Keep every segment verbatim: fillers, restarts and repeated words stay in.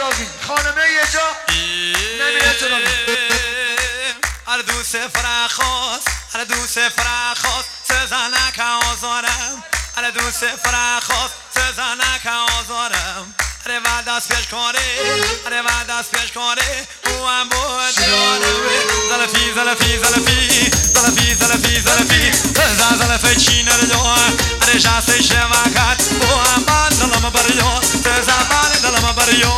ترابی خانمه یه جا نمیره ترابی هر دوست فرخواست هر دوست فرخواست سزنک آزارم هر دوست فرخواست سزنک آزارم هر و دست پیش کاره هر و دست پیش کاره او هم بود زلفی زلفی زلفی زلفی زلفی زلفی زلفی زلفی چین رو هر جاسی شمکت او هم من دلم بریو زبان دلم بریو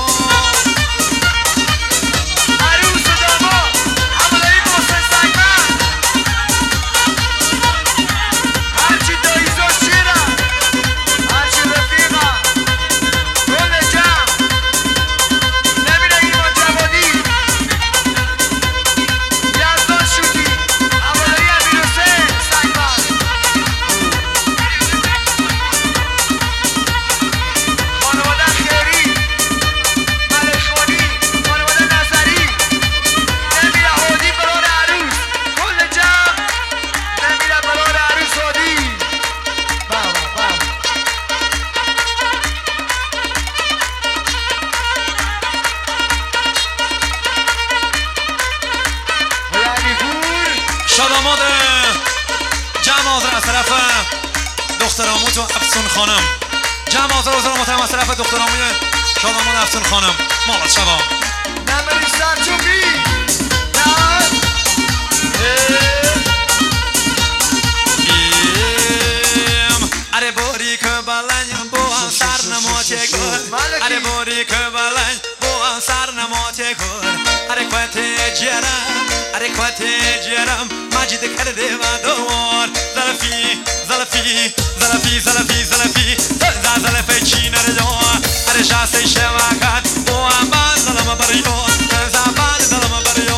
شاداماد جمع آذر از طرف دختراموت و افسون خانم جمع آذر آذر محترم از طرف دختراموت شاداماد افسون خانم مالت شبا نمری سرچوبی اره باری که بلنج با هم سر نماته کن اره باری که بلنج با هم سر نماته کن اره کوت جرم اره کوت جرم مجید کرده و دوار زلفی زلفی زلفی زلفی زلفی زلفی زلفی چین رو اره جاسی شمکت با هم من دلم بریو زبان دلم بریو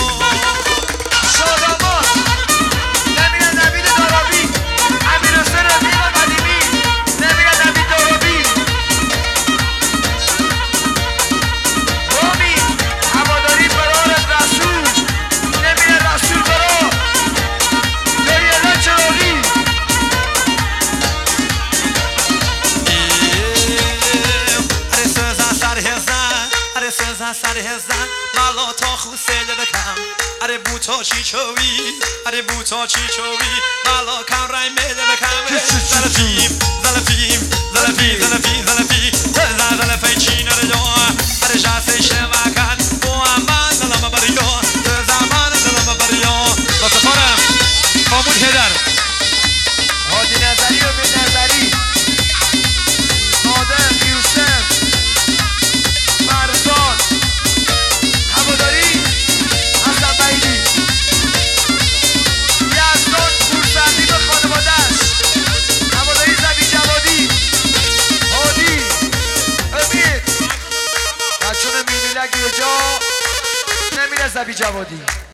شاداماد نمیره نوید دارابی امیر حسین رفیق قدیمی نمیره نوید دارابی رومی هواداری برار رسول نمیره رسول برا دریاله چراغی اره سزا سر هزن اره سزا سر هزن مالا تا خوسته بکم اره بوتا چی چوی اره بوتا چی چوی مالا کم رای میده بکم زلفیم زلفیم زلفی زلفی زلفی زلفی زلفی چین رو اره جاسی شمکت با هم من دلم بریو زمان دلم بریو با سفارم خامون هدر هادی نظری و بی نظری نادر یوسف فرزاد هواداری حسن بعیدی یزدان پورسردی به خانواده‌اش هواداری زبی جوادی هادی امیر بچون مینیلک یه جا نمیره زبی جوادی